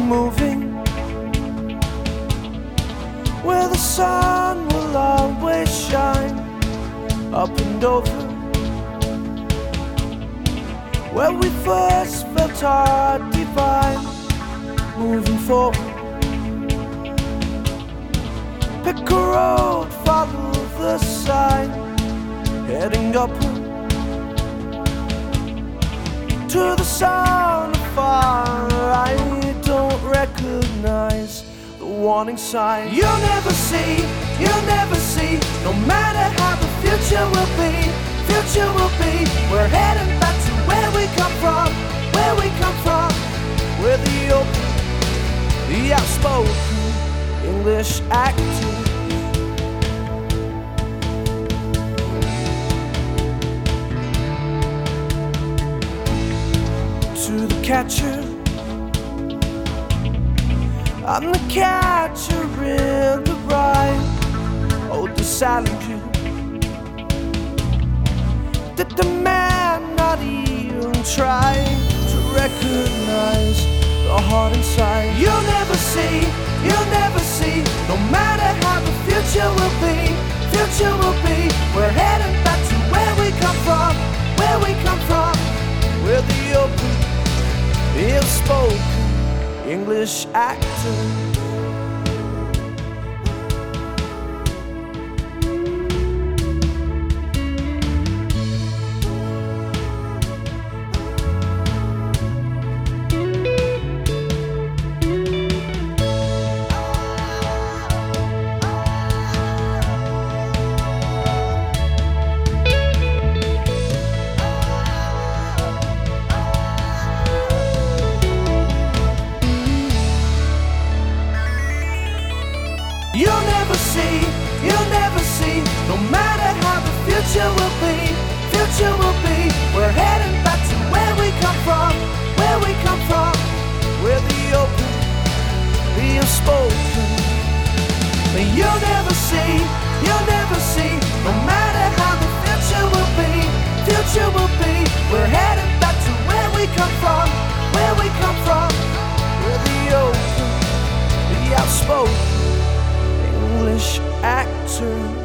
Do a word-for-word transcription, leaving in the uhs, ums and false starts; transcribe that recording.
moving where the sun will always shine, up and over where we first felt our divine. Moving forward, pick a road, follow the sign, heading upward to the sound of fire. I don't recognize the warning sign. You'll never see, you'll never see, no matter how the future will be, future will be. We're heading back to where we come from, where we come from, where the open, the outspoken English actors to the catcher. I'm the catcher in the rhyme. Oh, the silent you. Did the man not even try to recognize the heart inside? You'll never see, you'll never see, no matter how the future will be, future will be. We're heading back to where we come from, where we come from, where the open, ill-spoken English actor. You'll never see, you'll never see, no matter how the future will be, future will be. We're heading back to where we come from, where we come from, where the open, the unspoken. But you'll never see, you'll never see, no matter how the future will be, future will be. We're heading back to where we come from, where we come from, where the open, the outspoken English actor.